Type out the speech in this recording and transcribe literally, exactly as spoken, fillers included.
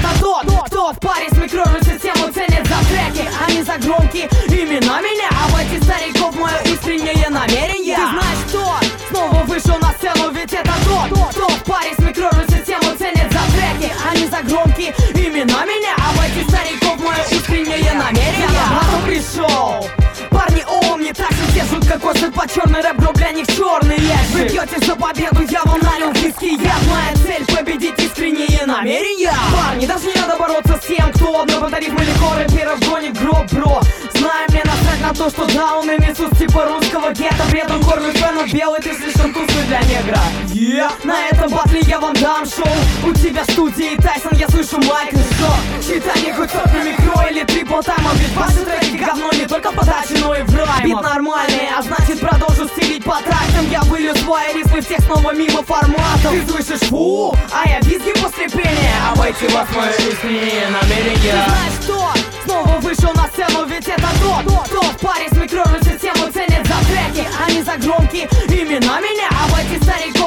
это тот, кто в паре с микровую систему ценит за треки, а не за громкие имена меня. А в эти стариков мое искреннее намерение. Ты знаешь, кто снова вышел на сцену, ведь это тот, кто в паре с микровую систему ценит за треки, а не за громкие имена меня. А в эти стариков мое искреннее намерение. Я на батл пришел. Парни, он не так же все жутко косят по черный рэп, но для них черный есть. Вы пьете за победу, я вам налил виски. Я, моя цель победить искренние намерения. Парни, даже не надо бороться с тем, кто однопотарифм или хоры перов гонит гроб, бро. Знаю, мне насрать на то, что дауны несут типа русского гетто. При этом кормят фенов белый, ты слишком туслый для негра. Yeah. На этом батле я вам дам шоу. У тебя в студии Тайсон, я слышу майк и шок. Считай мне хоть сотню микро или трипл тайма, ведь ваши треки говно не только в подаче, но и в раймах. Бит нормальный, а значит продолжу стилить по трактам. Я вылью свои рифмы всех снова мимо форматов. Ты слышишь фу, а я визги после пения. А в эти вас мои искренние намерения. Ты знаешь, кто снова вышел на сцену, ведь это тот, кто в паре с микровую систему ценит за треки, а не за громкие имена меня. А в эти стариков